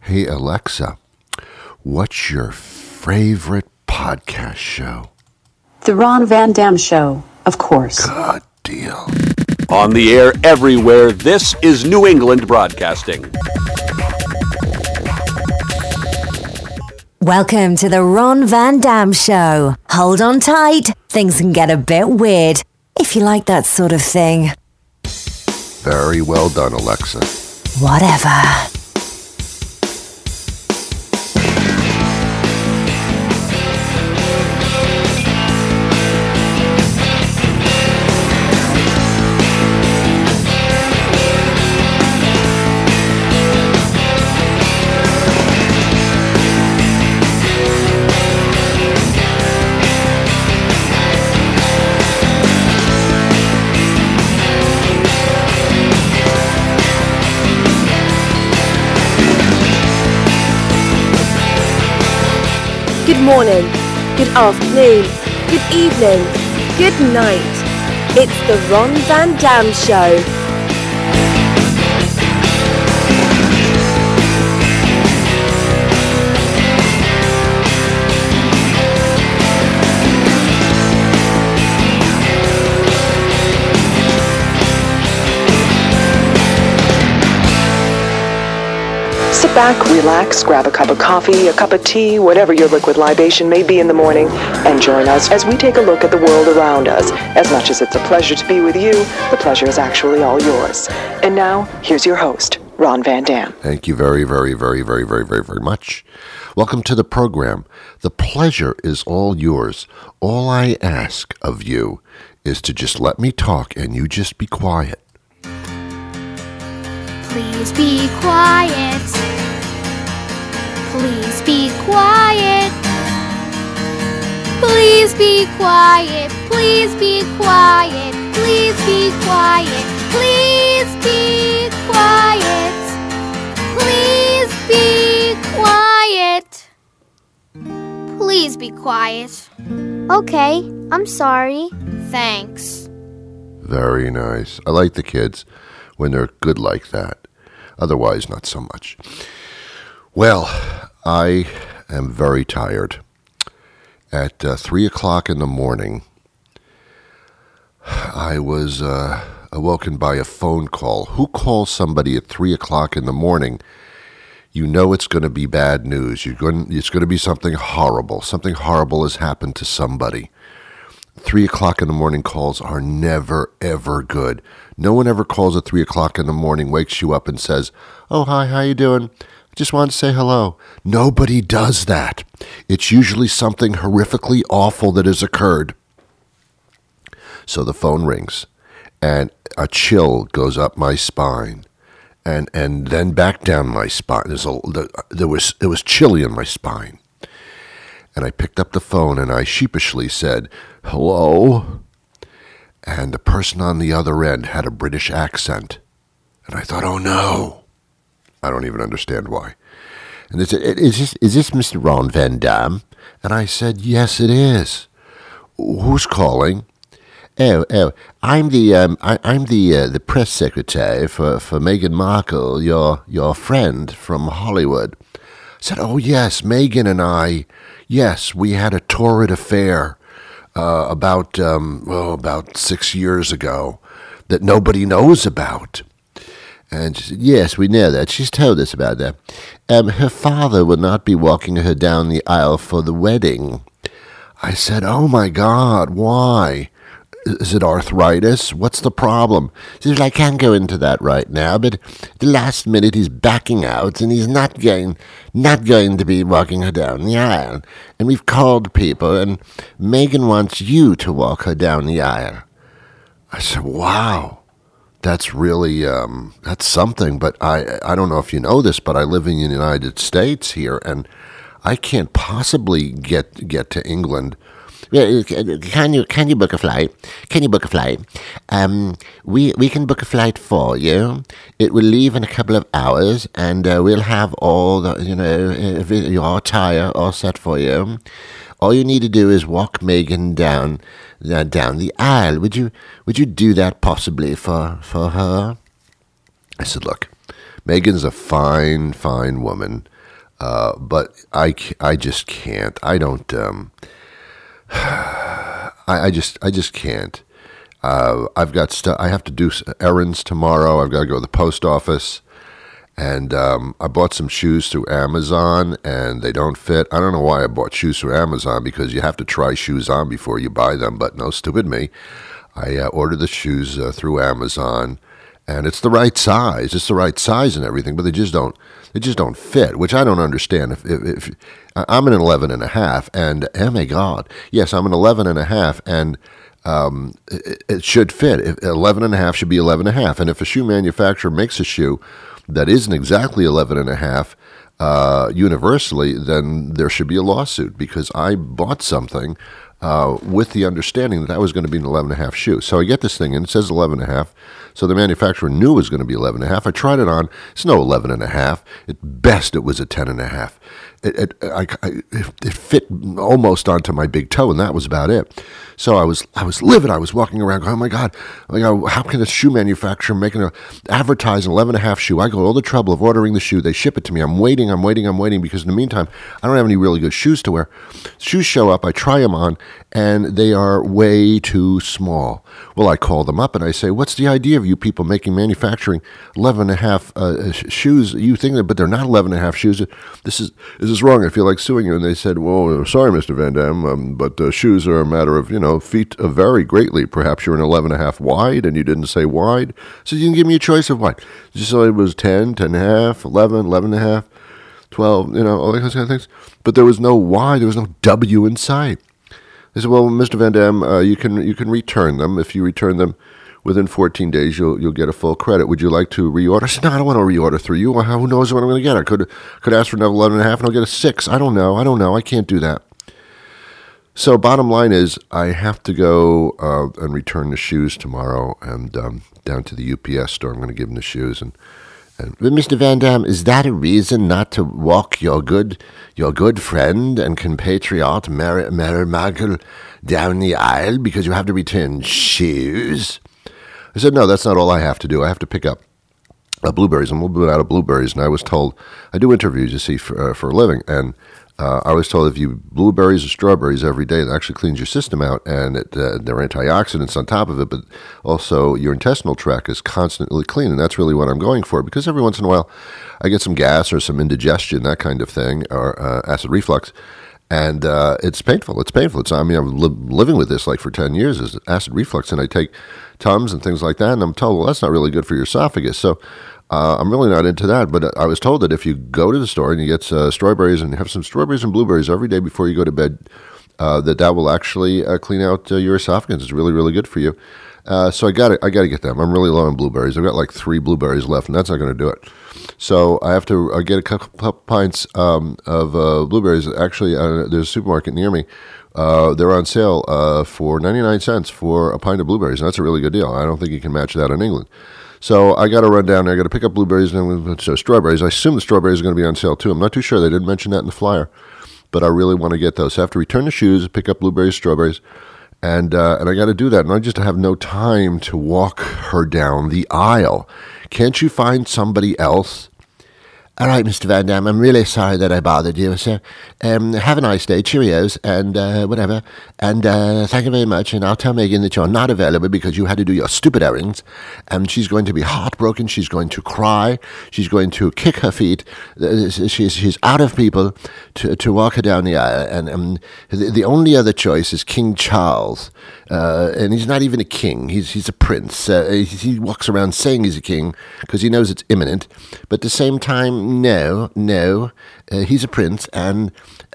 Hey Alexa, what's your favorite podcast show? The Ron Van Dam Show, of course. Good deal. On the air everywhere, this is New England Broadcasting. Welcome to the Ron Van Dam Show. Hold on tight, things can get a bit weird, if you like that sort of thing. Very well done, Alexa. Whatever. Good morning, good afternoon, good evening, good night. It's the Ron Van Dam Show. Sit back, relax, grab a cup of coffee, a cup of tea, whatever your liquid libation may be in the morning, and join us as we take a look at the world around us. As much as it's a pleasure to be with you, the pleasure is actually all yours. And now, here's your host, Ron Van Dam. Thank you very much. Welcome to the program. The pleasure is all yours. All I ask of you is to just let me talk and you just be quiet. Please be quiet. Please be quiet. Please be quiet. Please be quiet. Please be quiet. Please be quiet. Please be quiet. Please be quiet. Okay, I'm sorry. Thanks. Very nice. I like the kids when they're good like that. Otherwise, not so much. Well, I am very tired. At 3 o'clock in the morning, I was awoken by a phone call. Who calls somebody at 3 o'clock in the morning? You know it's going to be bad news. It's going to be something horrible. Something horrible has happened to somebody. 3 o'clock in the morning calls are never, ever good. No one ever calls at 3 o'clock in the morning, wakes you up and says, "Oh, hi, how you doing? Just wanted to say hello." Nobody does that. It's usually something horrifically awful that has occurred. So the phone rings, and a chill goes up my spine, and then back down my spine. There was chilly in my spine. And I picked up the phone and I sheepishly said, "Hello?" And the person on the other end had a British accent. And I thought, oh no. I don't even understand why. And they said, is this Mr. Ron Van Dam? And I said, yes, it is. Who's calling? Oh, I'm the press secretary for Meghan Markle, your friend from Hollywood. I said, oh yes, Meghan and I, yes, we had a torrid affair about 6 years ago that nobody knows about. And she said, yes, we know that. She's told us about that. Her father will not be walking her down the aisle for the wedding. I said, oh my God, why? Is it arthritis? What's the problem? She said, I can't go into that right now, but the last minute he's backing out and he's not going to be walking her down the aisle. And we've called people and Meghan wants you to walk her down the aisle. I said, wow, that's really, that's something. But I don't know if you know this, but I live in the United States here and I can't possibly get to England. Can you book a flight? Can you book a flight? We can book a flight for you. It will leave in a couple of hours, and we'll have all the your attire all set for you. All you need to do is walk Meghan down the aisle. Would you do that possibly for her? I said, look, Megan's a fine, fine woman, but I just can't. I don't. I just can't. I've got stuff. I have to do errands tomorrow. I've got to go to the post office, and I bought some shoes through Amazon, and they don't fit. I don't know why I bought shoes through Amazon, because you have to try shoes on before you buy them. But no, stupid me. I ordered the shoes through Amazon, and it's the right size. It's the right size and everything, but they just don't fit, which I don't understand. If I'm an 11.5, and oh my God, yes, I'm an 11.5, and it should fit. 11.5 should be 11.5, and if a shoe manufacturer makes a shoe that isn't exactly 11.5 universally, then there should be a lawsuit, because I bought something with the understanding that was going to be an 11.5 shoe. So I get this thing, and it says 11.5. So the manufacturer knew it was going to be 11.5. I tried it on. It's no 11.5. At best, it was a 10.5. It fit almost onto my big toe, and that was about it. So I was livid. I was walking around going, oh my God, how can a shoe manufacturer advertise an 11.5 shoe? I go to all the trouble of ordering the shoe. They ship it to me. I'm waiting, because in the meantime, I don't have any really good shoes to wear. Shoes show up. I try them on, and they are way too small. Well, I call them up, and I say, what's the idea of you people manufacturing 11.5 shoes? You think that, but they're not 11.5 shoes. This is wrong. I feel like suing you. And they said, well, sorry, Mr. Van Dam, but shoes are a matter of, feet vary greatly. Perhaps you're an 11.5 wide, and you didn't say wide. So you can give me a choice of wide. Just so it was 10, 10.5, 11, 11.5, 12, all those kind of things. But there was no Y. There was no W in sight. They said, well, Mr. Van Dam, you can return them. If you return them within 14 days, you'll get a full credit. Would you like to reorder? I said, no, I don't want to reorder through you. Who knows what I'm going to get? I could ask for another 11.5, and I'll get a 6. I don't know. I can't do that. So bottom line is, I have to go and return the shoes tomorrow, and down to the UPS store. I'm going to give them the shoes. And Mr. Van Dam, is that a reason not to walk your good friend and compatriot Mary Markle down the aisle because you have to return shoes? I said, no, that's not all I have to do. I have to pick up blueberries. I'm a little bit out of blueberries, and I was told, I do interviews, you see, for a living, and I was told if you eat blueberries or strawberries every day, it actually cleans your system out, and there are antioxidants on top of it, but also your intestinal tract is constantly clean, and that's really what I'm going for, because every once in a while I get some gas or some indigestion, that kind of thing, or acid reflux, and it's painful. I'm living with this like for 10 years, is acid reflux, and I take Tums and things like that, and I'm told, well, that's not really good for your esophagus, so I'm really not into that, but I was told that if you go to the store and you get strawberries and have some strawberries and blueberries every day before you go to bed, that will actually clean out your esophagus. It's really, really good for you. So I got to get them. I'm really low on blueberries. I've got like 3 blueberries left, and that's not going to do it. So I have to get a couple pints of blueberries. Actually, there's a supermarket near me. They're on sale for 99 cents for a pint of blueberries, and that's a really good deal. I don't think you can match that in England. So I got to run down there. I got to pick up blueberries and strawberries. I assume the strawberries are going to be on sale too. I'm not too sure. They didn't mention that in the flyer, but I really want to get those. So I have to return the shoes, pick up blueberries, strawberries, and I got to do that. And I just have no time to walk her down the aisle. Can't you find somebody else? All right, Mr. Van Dam, I'm really sorry that I bothered you, sir. Have a nice day. Cheerios, and whatever. And thank you very much. And I'll tell Megan that you're not available because you had to do your stupid errands. And she's going to be heartbroken. She's going to cry. She's going to kick her feet. She's out of people to walk her down the aisle. And the only other choice is King Charles. And he's not even a king. He's a prince. He walks around saying he's a king because he knows it's imminent. But at the same time, no, he's a prince, and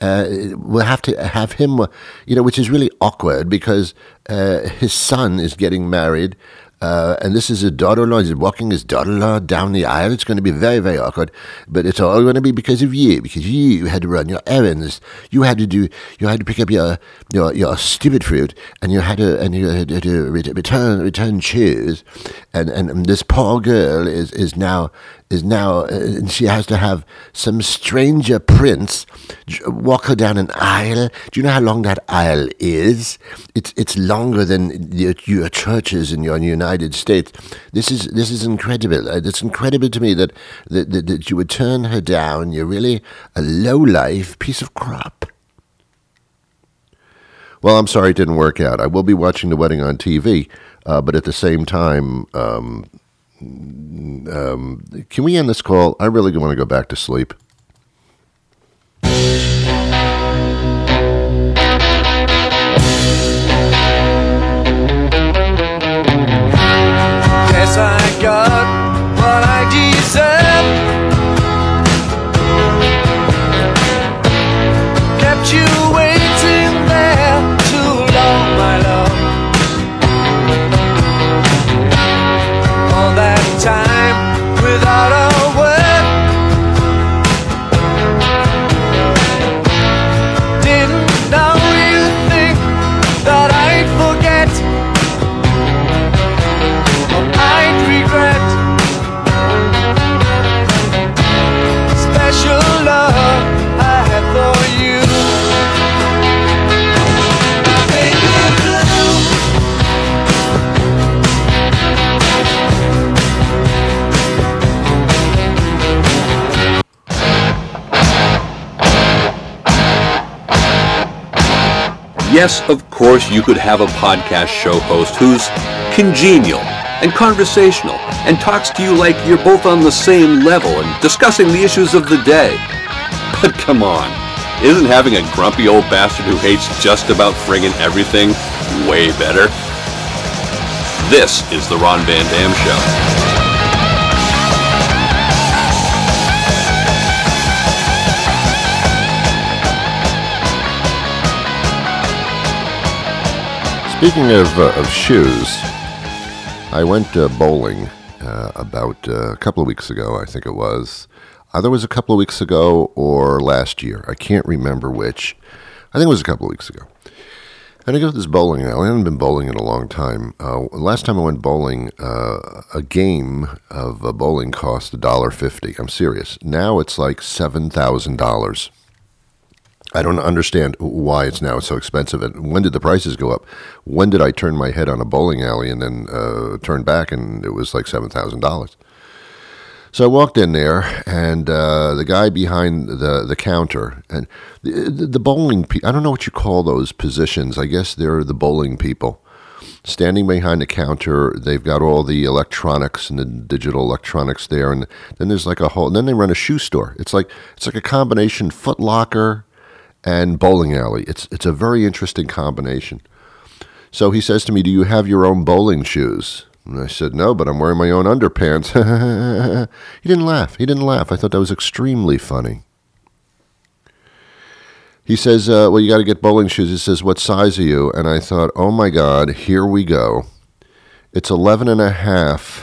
we'll have to have him, which is really awkward because his son is getting married, and this is his daughter-in-law. He's walking his daughter-in-law down the aisle. It's going to be very, very awkward, but it's all going to be because of you, because you had to run your errands. You had to pick up your stupid fruit, and you had to return shoes, and this poor girl is now is now, and she has to have some stranger prince walk her down an aisle. Do you know how long that aisle is? It's longer than your churches in your United States. This is incredible. It's incredible to me that you would turn her down. You're really a low-life piece of crap. Well, I'm sorry it didn't work out. I will be watching the wedding on TV, but at the same time, can we end this call? I really want to go back to sleep. Guess I got what I deserve. Kept you waiting there too long, my love. All that time without a word. Didn't know you think that I'd forget, or I'd regret. Special love I had for you. I made you blue. Yes, of course, you could have a podcast show host who's congenial and conversational and talks to you like you're both on the same level and discussing the issues of the day. But come on, isn't having a grumpy old bastard who hates just about friggin' everything way better? This is the Ron Van Dam Show. Speaking of shoes, I went bowling about a couple of weeks ago, I think it was. Either it was a couple of weeks ago or last year. I can't remember which. I think it was a couple of weeks ago. And I go to this bowling alley. I haven't been bowling in a long time. Last time I went bowling, a game of bowling cost $1.50. I'm serious. Now it's like $7,000. I don't understand why it's now so expensive. And when did the prices go up? When did I turn my head on a bowling alley and then turn back and it was like $7,000? So I walked in there, and the guy behind the counter, and the bowling people, I don't know what you call those positions. I guess they're the bowling people. Standing behind the counter, they've got all the electronics and the digital electronics there, and then there's like a whole, and then they run a shoe store. It's like a combination Foot Locker and bowling alley. It's a very interesting combination. So he says to me, "Do you have your own bowling shoes?" And I said, "No, but I'm wearing my own underpants." He didn't laugh. I thought that was extremely funny. He says, "Well, you got to get bowling shoes." He says, "What size are you?" And I thought, oh my God, here we go. It's 11.5,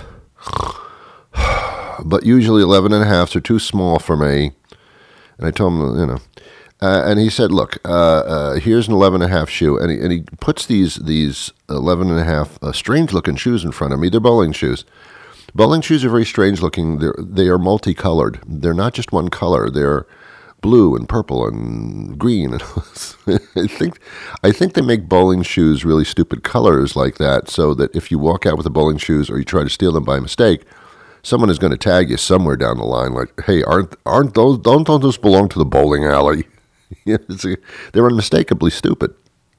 but usually 11.5s are too small for me. And I told him, and he said, "Look, here's an 11.5 shoe," and he puts these 11.5 strange-looking shoes in front of me. They're bowling shoes. Bowling shoes are very strange-looking. They are multicolored. They're not just one color. They're blue and purple and green. I think they make bowling shoes really stupid colors like that, so that if you walk out with the bowling shoes or you try to steal them by mistake, someone is going to tag you somewhere down the line, like, "Hey, aren't those? Don't those belong to the bowling alley?" They're unmistakably stupid.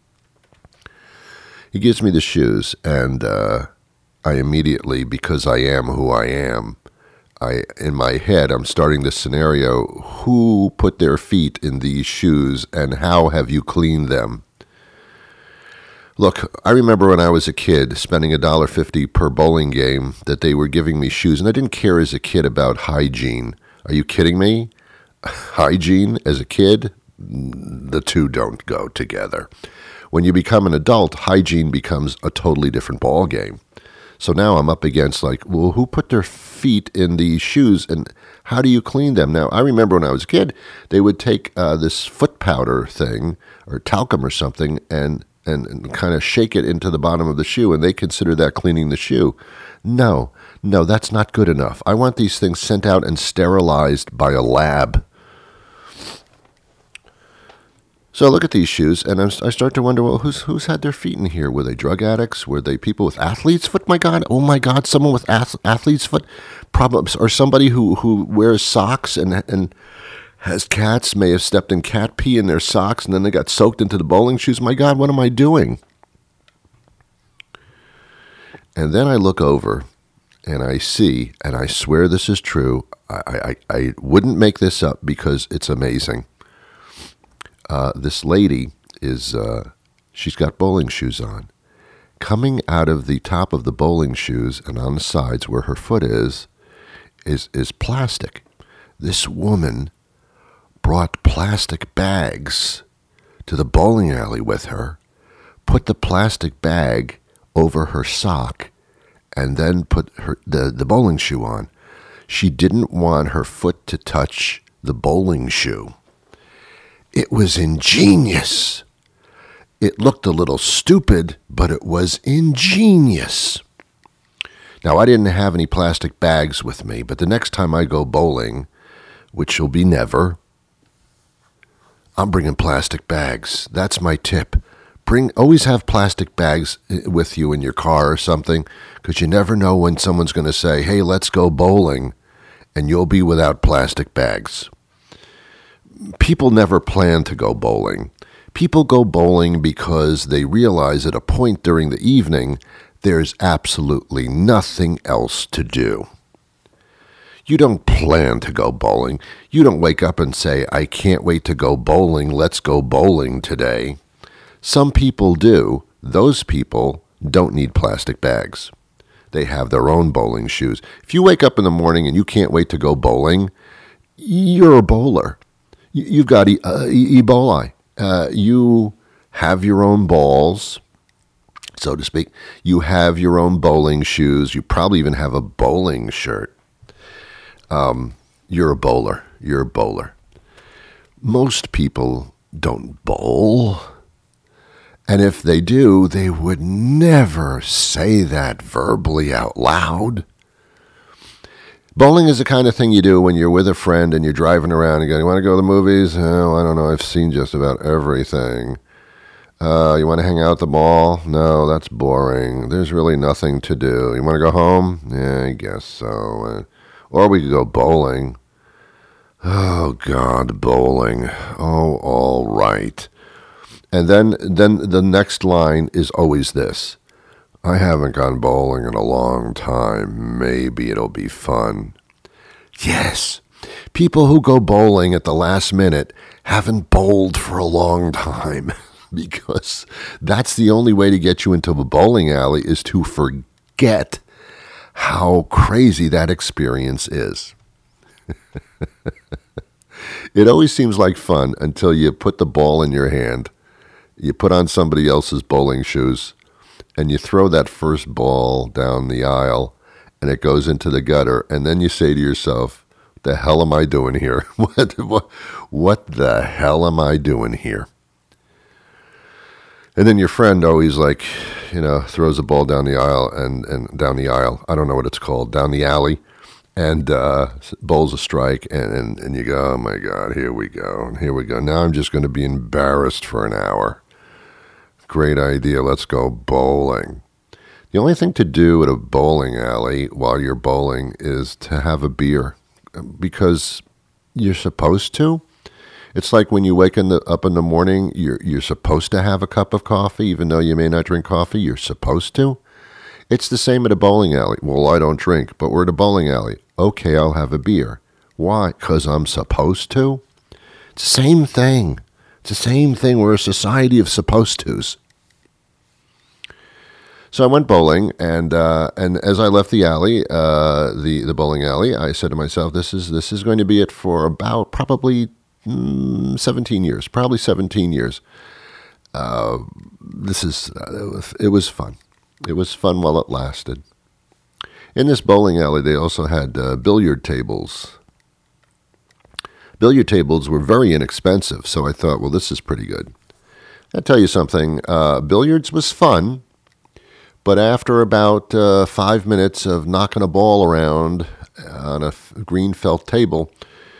He gives me the shoes, and I immediately, because I am who I am, in my head, I'm starting this scenario: who put their feet in these shoes, and how have you cleaned them? Look, I remember when I was a kid spending $1.50 per bowling game that they were giving me shoes, and I didn't care as a kid about hygiene. Are you kidding me? Hygiene as a kid? The two don't go together. When you become an adult, hygiene becomes a totally different ball game. So now I'm up against like, well, who put their feet in these shoes and how do you clean them? Now, I remember when I was a kid, they would take this foot powder thing or talcum or something and kind of shake it into the bottom of the shoe, and they consider that cleaning the shoe. No, No, that's not good enough. I want these things sent out and sterilized by a lab. So I look at these shoes, and I start to wonder, well, who's had their feet in here? Were they drug addicts? Were they people with athlete's foot? Oh my God, someone with athlete's foot? Probably, or somebody who wears socks and has cats, may have stepped in cat pee in their socks, and then they got soaked into the bowling shoes. My God, what am I doing? And then I look over, and I see, and I swear this is true, I wouldn't make this up because it's amazing. This lady is, she's got bowling shoes on. Coming out of the top of the bowling shoes and on the sides where her foot is plastic. This woman brought plastic bags to the bowling alley with her, put the plastic bag over her sock, and then put the bowling shoe on. She didn't want her foot to touch the bowling shoe. It was ingenious. It looked a little stupid, but it was ingenious. Now, I didn't have any plastic bags with me, but the next time I go bowling, which will be never, I'm bringing plastic bags. That's my tip. Always have plastic bags with you in your car or something, because you never know when someone's going to say, hey, let's go bowling, and you'll be without plastic bags. People never plan to go bowling. People go bowling because they realize at a point during the evening there's absolutely nothing else to do. You don't plan to go bowling. You don't wake up and say, I can't wait to go bowling. Let's go bowling today. Some people do. Those people don't need plastic bags. They have their own bowling shoes. If you wake up in the morning and you can't wait to go bowling, you're a bowler. You've got Ebola. You have your own balls, so to speak. You have your own bowling shoes. You probably even have a bowling shirt. You're a bowler. You're a bowler. Most people don't bowl. And if they do, they would never say that verbally out loud. Bowling is the kind of thing you do when you're with a friend and you're driving around and you want to go to the movies? Oh, I don't know. I've seen just about everything. You want to hang out at the mall? No, that's boring. There's really nothing to do. You want to go home? Yeah, I guess so. Or we could go bowling. Oh, God, bowling. Oh, all right. And then the next line is always this. I haven't gone bowling in a long time. Maybe it'll be fun. Yes, people who go bowling at the last minute haven't bowled for a long time because that's the only way to get you into a bowling alley is to forget how crazy that experience is. It always seems like fun until you put the ball in your hand, you put on somebody else's bowling shoes, and you throw that first ball down the aisle, and it goes into the gutter, and then you say to yourself, the hell am I doing here? What the hell am I doing here? And then your friend always throws a ball down the aisle, and down the aisle, I don't know what it's called, down the alley, and bowls a strike, and you go, oh my God, here we go. Now I'm just going to be embarrassed for an hour. Great idea. Let's go bowling. The only thing to do at a bowling alley while you're bowling is to have a beer because you're supposed to. It's like when you wake up in the morning, you're supposed to have a cup of coffee, even though you may not drink coffee. You're supposed to. It's the same at a bowling alley. Well, I don't drink, but we're at a bowling alley. Okay, I'll have a beer. Why? Because I'm supposed to? It's the same thing. It's the same thing. We're a society of supposed tos. So I went bowling, and as I left the alley, the bowling alley, I said to myself, "This is going to be it for about probably 17 years. Probably 17 years. It was fun. It was fun while it lasted. In this bowling alley, they also had billiard tables. Billiard tables were very inexpensive, so I thought, well, this is pretty good. I'll tell you something. Billiards was fun, But after about 5 minutes of knocking a ball around on a green felt table,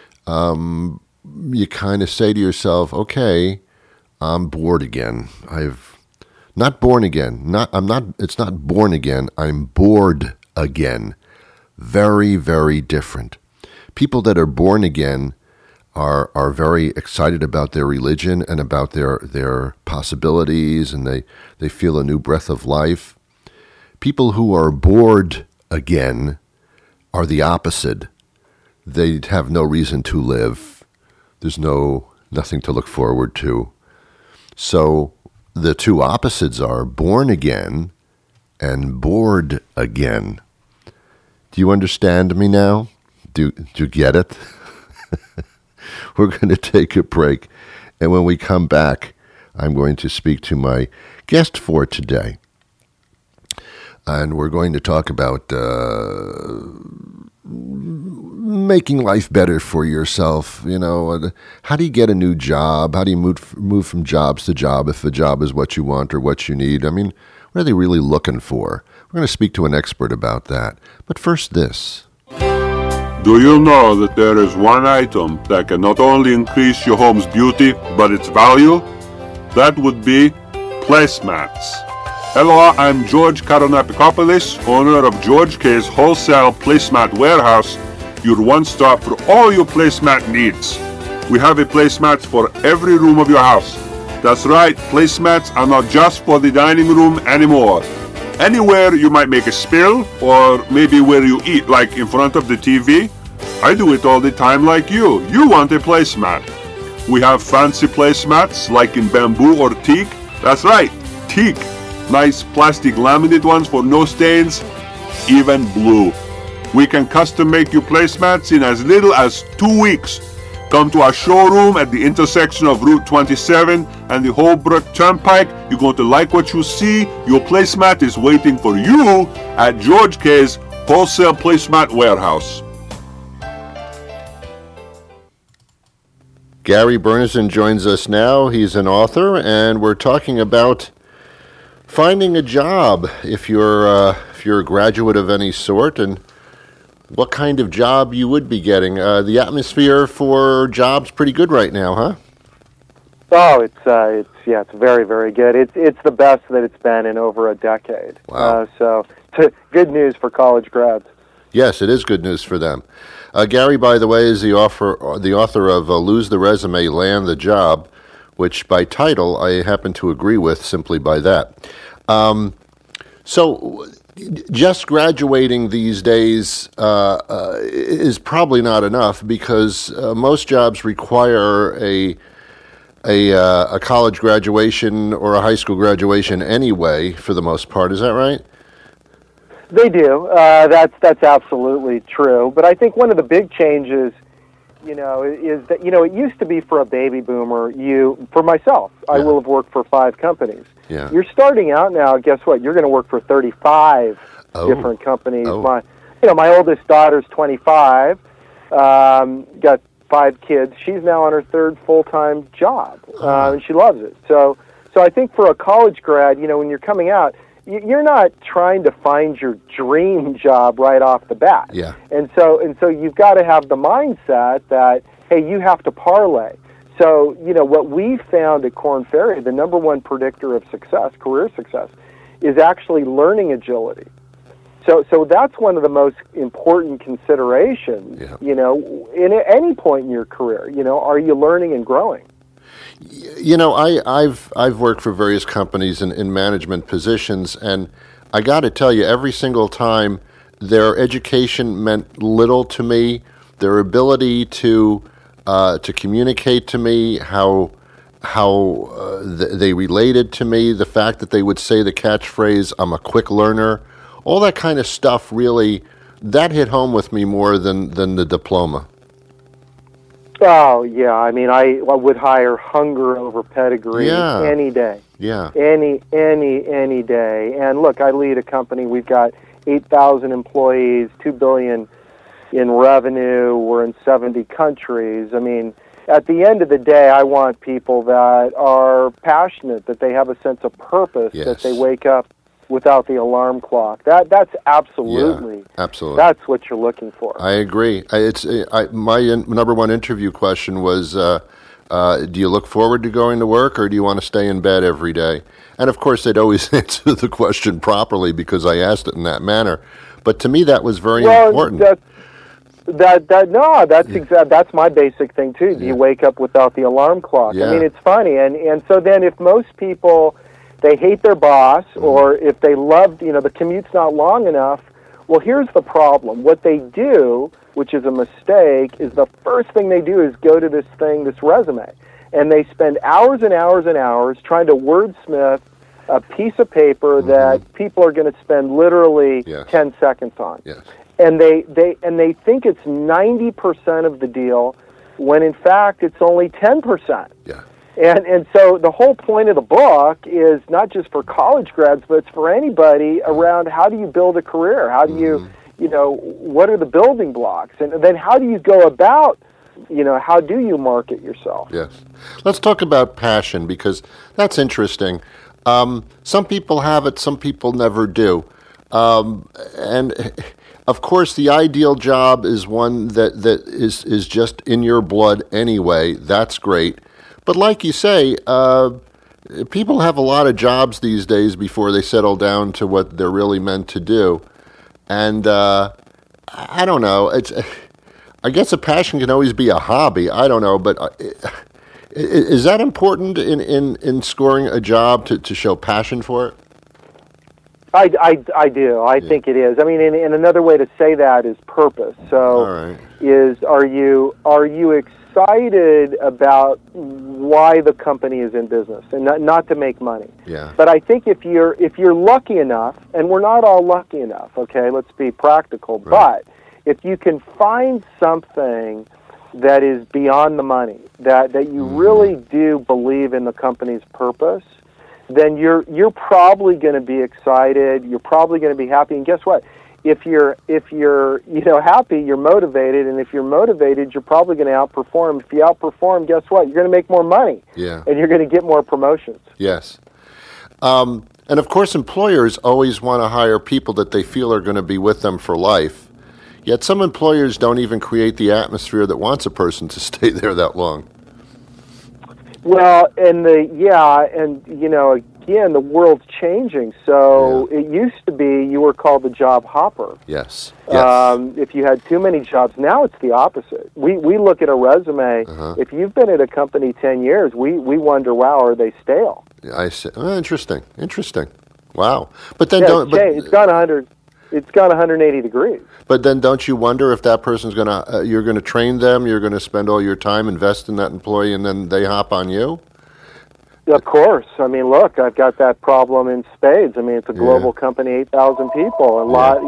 you kind of say to yourself, okay, I'm bored again. Not born again. It's not born again. I'm bored again. Very, very different. People that are born again are very excited about their religion and about their possibilities, and they feel a new breath of life. People who are bored again are the opposite. They have no reason to live. There's nothing to look forward to. So the two opposites are born again and bored again. Do you understand me now? Do you get it? We're going to take a break, and when we come back, I'm going to speak to my guest for today. And we're going to talk about making life better for yourself. You know, how do you get a new job? How do you move from jobs to job if a job is what you want or what you need? I mean, what are they really looking for? We're going to speak to an expert about that. But first, this. Do you know that there is one item that can not only increase your home's beauty, but its value? That would be placemats. Hello, I'm George Karonapikopoulos, owner of George K's Wholesale Placemat Warehouse, your one-stop for all your placemat needs. We have a placemats for every room of your house. That's right, placemats are not just for the dining room anymore. Anywhere you might make a spill, or maybe where you eat, like in front of the TV. I do it all the time like you. You want a placemat. We have fancy placemats like in bamboo or teak. That's right, teak. Nice plastic laminate ones for no stains, even blue. We can custom make you placemats in as little as 2 weeks. Come to our showroom at the intersection of Route 27 and the Holbrook Turnpike. You're going to like what you see. Your placemat is waiting for you at George K's Wholesale Placemat Warehouse. Gary Bernison joins us now. He's an author, and we're talking about finding a job if you're a graduate of any sort, and what kind of job you would be getting. The atmosphere for jobs pretty good right now, huh? Oh, it's very, very good. It's the best that it's been in over a decade. Wow. So good news for college grads. Yes, it is good news for them. Gary, by the way, is the author of Lose the Resume, Land the Job, which by title I happen to agree with simply by that. So just graduating these days is probably not enough, because most jobs require a college graduation or a high school graduation anyway, for the most part. Is that right? They do. That's absolutely true. But I think one of the big changes, is that, it used to be for a baby boomer, for myself, yeah. I will have worked for 5 companies. Yeah. You're starting out now, guess what? You're going to work for 35 different companies. Oh. My oldest daughter's 25, got 5 kids. She's now on her 3rd full-time job, and she loves it. So I think for a college grad, when you're coming out, you're not trying to find your dream job right off the bat. Yeah. And so you've got to have the mindset that, hey, you have to parlay. So, what we found at Korn Ferry, the number one predictor of success, career success, is actually learning agility. So that's one of the most important considerations, in any point in your career. Are you learning and growing? I've worked for various companies in management positions, and I got to tell you, every single time, their education meant little to me. Their ability to communicate to me how they related to me, the fact that they would say the catchphrase, "I'm a quick learner," all that kind of stuff really, that hit home with me more than the diploma. Oh, yeah. I mean, I would hire hunger over pedigree any day. Yeah. Any day. And look, I lead a company. We've got 8,000 employees, $2 billion in revenue. We're in 70 countries. I mean, at the end of the day, I want people that are passionate, that they have a sense of purpose, Yes. that they wake up without the alarm clock. That's absolutely, absolutely. That's what you're looking for. I agree. My number one interview question was, do you look forward to going to work, or do you want to stay in bed every day? And of course, they'd always answer the question properly because I asked it in that manner. But to me, that was very important. That's my basic thing too. Do you wake up without the alarm clock? Yeah. I mean, it's funny, and so then if most people, they hate their boss, or if they love, the commute's not long enough. Well, here's the problem. What they do, which is a mistake, is the first thing they do is go to this resume, and they spend hours and hours and hours trying to wordsmith a piece of paper that people are going to spend literally 10 seconds on. Yes. And they think it's 90% of the deal, when in fact it's only 10%. Yeah. And so the whole point of the book is not just for college grads, but it's for anybody around how do you build a career? How do you, what are the building blocks? And then how do you go about, how do you market yourself? Yes. Let's talk about passion, because that's interesting. Some people have it, some people never do. And of course, the ideal job is one that is just in your blood anyway. That's great. But like you say, people have a lot of jobs these days before they settle down to what they're really meant to do. And I don't know. I guess a passion can always be a hobby. I don't know. But is that important in scoring a job to show passion for it? I do. I think it is. I mean, and another way to say that is purpose. So, are you excited about why the company is in business, and not to make money? Yeah. But I think if you're lucky enough, and we're not all lucky enough, okay, let's be practical. Right. But if you can find something that is beyond the money, that you really do believe in the company's purpose, then you're probably going to be excited. You're probably going to be happy. And guess what? If you're happy, you're motivated. And if you're motivated, you're probably going to outperform. If you outperform, guess what? You're going to make more money. Yeah. And you're going to get more promotions. Yes. And of course, employers always want to hire people that they feel are going to be with them for life. Yet some employers don't even create the atmosphere that wants a person to stay there that long. Well, again, the world's changing. So it used to be you were called the job hopper. Yes. If you had too many jobs. Now it's the opposite. We look at a resume. If you've been at a company 10 years, we wonder, wow, are they stale? I see. Interesting. Wow. But then it's gone 180 degrees. But then don't you wonder if that person's you're going to train them, you're going to spend all your time, invest in that employee, and then they hop on you? Of course. I mean, look, I've got that problem in spades. I mean, it's a global company, 8,000 people.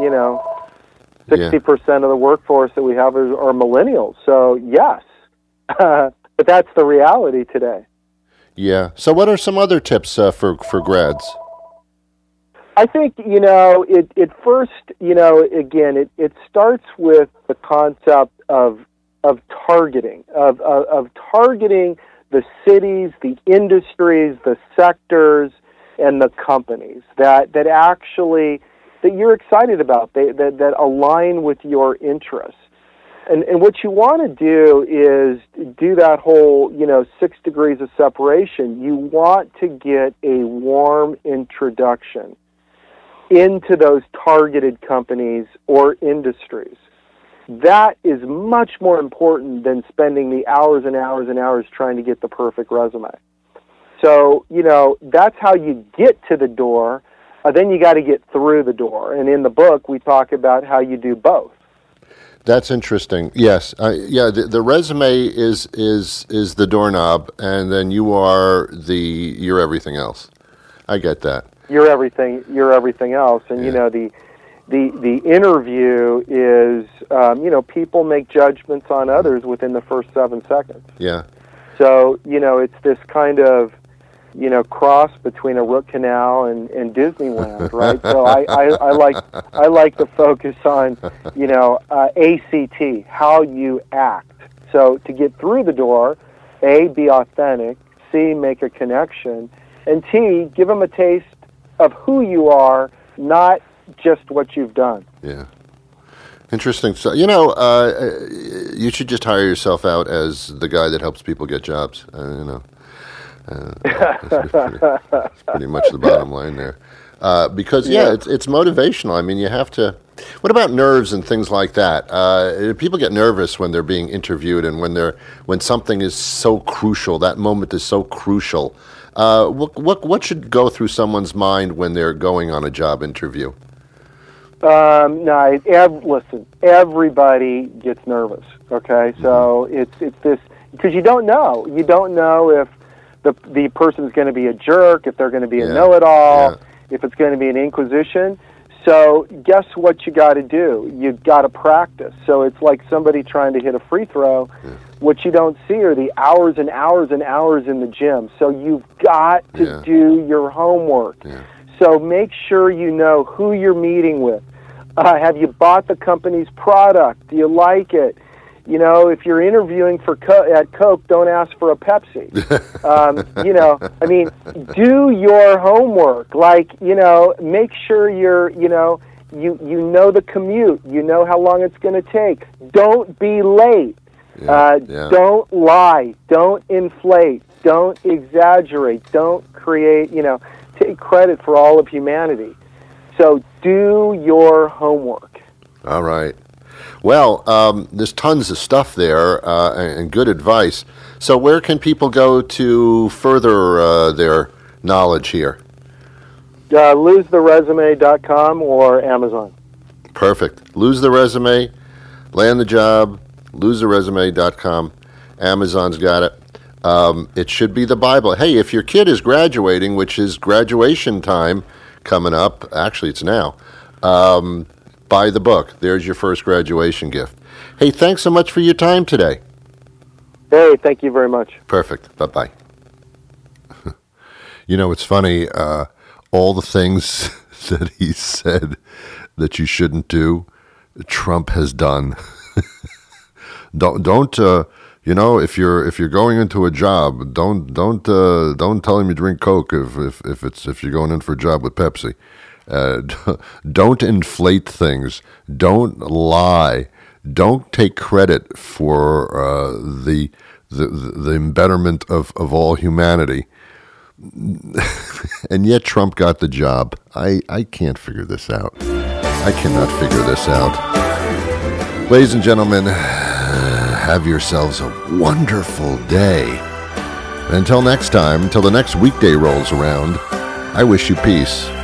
60% of the workforce that we have are millennials. So, yes. But that's the reality today. Yeah. So what are some other tips for grads? I think, it first, again, it starts with the concept of targeting, of targeting the cities, the industries, the sectors, and the companies that you're excited about, that align with your interests. And what you want to do is do that whole, 6 degrees of separation. You want to get a warm introduction into those targeted companies or industries. That is much more important than spending the hours and hours and hours trying to get the perfect resume. So, that's how you get to the door. Then you got to get through the door. And in the book, we talk about how you do both. That's interesting. Yes. The resume is the doorknob, and then you're everything else. I get that. You're everything else. And, the interview is, people make judgments on others within the first 7 seconds. Yeah. So, it's this kind of, cross between a root canal and Disneyland, right? So I like to focus on, ACT, how you act. So to get through the door, A, be authentic, C, make a connection, and T, give them a taste of who you are, not just what you've done. Yeah. Interesting. So, you should just hire yourself out as the guy that helps people get jobs. That's pretty much the bottom line there. Because, it's motivational. I mean, you have to... What about nerves and things like that? People get nervous when they're being interviewed and when something is so crucial, that moment is so crucial. What should go through someone's mind when they're going on a job interview? Listen, everybody gets nervous, okay? So it's this, because you don't know. You don't know if the person's going to be a jerk, if they're going to be a know-it-all, if it's going to be an inquisition. So guess what you got to do? You've got to practice. So it's like somebody trying to hit a free throw. What you don't see are the hours and hours and hours in the gym. So you've got to do your homework. So make sure you know who you're meeting with. Have you bought the company's product? Do you like it? If you're interviewing at Coke, don't ask for a Pepsi. Do your homework. Make sure you know the commute. You know how long it's going to take. Don't be late. Don't lie. Don't inflate. Don't exaggerate. Don't create, take credit for all of humanity. So do your homework. All right. Well, there's tons of stuff there and good advice. So where can people go to further their knowledge here? LoseTheResume.com or Amazon. Perfect. Lose the Resume, land the job, LoseTheResume.com. Amazon's got it. It should be the Bible. Hey, if your kid is graduating, which is graduation time coming up, actually it's now, buy the book. There's your first graduation gift. Hey, thanks so much for your time today. Hey, thank you very much. Perfect. Bye-bye. It's funny, all the things that he said that you shouldn't do, Trump has done. Don't if you're going into a job, don't tell him you drink Coke if you're going in for a job with Pepsi. Don't inflate things. Don't lie. Don't take credit for the embetterment of all humanity. And yet Trump got the job. I can't figure this out. I cannot figure this out. Ladies and gentlemen, have yourselves a wonderful day. Until next time, until the next weekday rolls around, I wish you peace.